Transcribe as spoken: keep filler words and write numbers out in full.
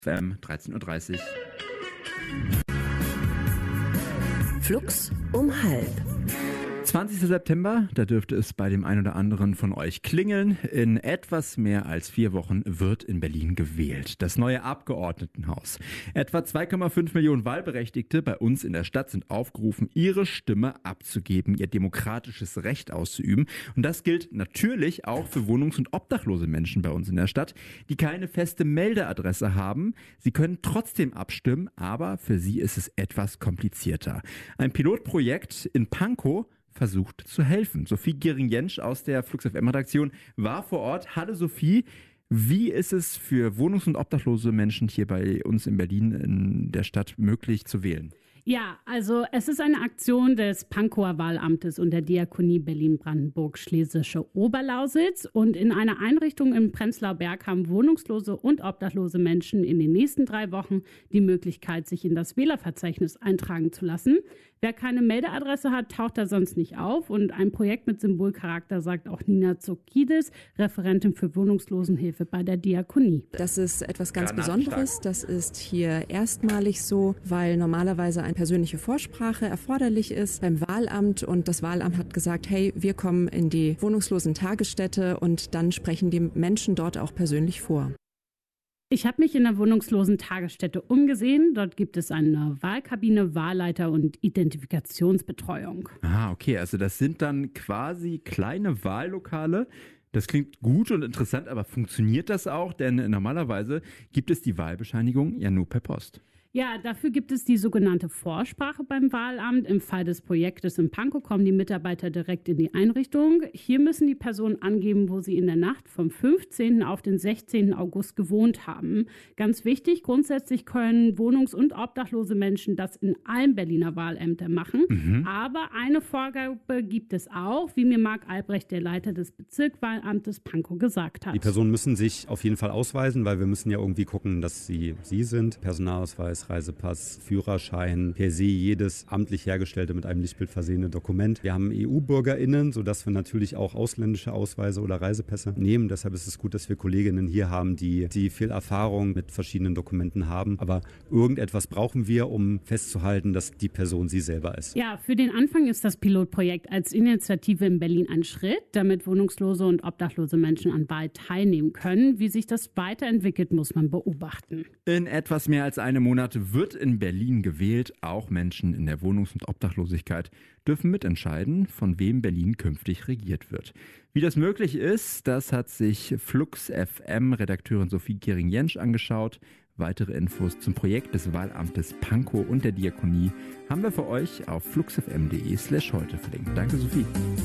F M dreizehn Uhr dreißig. Flux um halb. zwanzigster September, da dürfte es bei dem einen oder anderen von euch klingeln. In etwas mehr als vier Wochen wird in Berlin gewählt. Das neue Abgeordnetenhaus. Etwa zwei Komma fünf Millionen Wahlberechtigte bei uns in der Stadt sind aufgerufen, ihre Stimme abzugeben, ihr demokratisches Recht auszuüben. Und das gilt natürlich auch für wohnungs- und obdachlose Menschen bei uns in der Stadt, die keine feste Meldeadresse haben. Sie können trotzdem abstimmen, aber für sie ist es etwas komplizierter. Ein Pilotprojekt in Pankow versucht zu helfen. Sophie Gering-Jentsch aus der Flux F M-Redaktion war vor Ort. Hallo Sophie, wie ist es für wohnungs- und obdachlose Menschen hier bei uns in Berlin in der Stadt möglich zu wählen? Ja, also es ist eine Aktion des Pankower Wahlamtes und der Diakonie Berlin-Brandenburg-Schlesische Oberlausitz. Und in einer Einrichtung im Prenzlauer Berg haben wohnungslose und obdachlose Menschen in den nächsten drei Wochen die Möglichkeit, sich in das Wählerverzeichnis eintragen zu lassen. Wer keine Meldeadresse hat, taucht da sonst nicht auf. Und ein Projekt mit Symbolcharakter, sagt auch Nina Zokidis, Referentin für Wohnungslosenhilfe bei der Diakonie. Das ist etwas ganz Besonderes. Das ist hier erstmalig so, weil normalerweise eine persönliche Vorsprache erforderlich ist beim Wahlamt. Und das Wahlamt hat gesagt, hey, wir kommen in die wohnungslosen Tagesstätte und dann sprechen die Menschen dort auch persönlich vor. Ich habe mich in der wohnungslosen Tagesstätte umgesehen. Dort gibt es eine Wahlkabine, Wahlleiter und Identifikationsbetreuung. Ah, okay, also das sind dann quasi kleine Wahllokale. Das klingt gut und interessant, aber funktioniert das auch? Denn normalerweise gibt es die Wahlbescheinigung ja nur per Post. Ja, dafür gibt es die sogenannte Vorsprache beim Wahlamt. Im Fall des Projektes in Pankow kommen die Mitarbeiter direkt in die Einrichtung. Hier müssen die Personen angeben, wo sie in der Nacht vom fünfzehnten auf den sechzehnten August gewohnt haben. Ganz wichtig, grundsätzlich können wohnungs- und obdachlose Menschen das in allen Berliner Wahlämtern machen. Mhm. Aber eine Vorgabe gibt es auch, wie mir Marc Albrecht, der Leiter des Bezirkswahlamtes Pankow, gesagt hat. Die Personen müssen sich auf jeden Fall ausweisen, weil wir müssen ja irgendwie gucken, dass sie sie sind. Personalausweis, Reisepass, Führerschein, per se jedes amtlich hergestellte mit einem Lichtbild versehene Dokument. Wir haben E U-BürgerInnen, sodass wir natürlich auch ausländische Ausweise oder Reisepässe nehmen. Deshalb ist es gut, dass wir Kolleginnen hier haben, die, die viel Erfahrung mit verschiedenen Dokumenten haben. Aber irgendetwas brauchen wir, um festzuhalten, dass die Person sie selber ist. Ja, für den Anfang ist das Pilotprojekt als Initiative in Berlin ein Schritt, damit wohnungslose und obdachlose Menschen an Wahl teilnehmen können. Wie sich das weiterentwickelt, muss man beobachten. In etwas mehr als einem Monat wird in Berlin gewählt. Auch Menschen in der Wohnungs- und Obdachlosigkeit dürfen mitentscheiden, von wem Berlin künftig regiert wird. Wie das möglich ist, das hat sich Flux F M-Redakteurin Sophie Gering-Jentsch angeschaut. Weitere Infos zum Projekt des Wahlamtes Pankow und der Diakonie haben wir für euch auf fluxfm.de slash heute verlinkt. Danke, Sophie.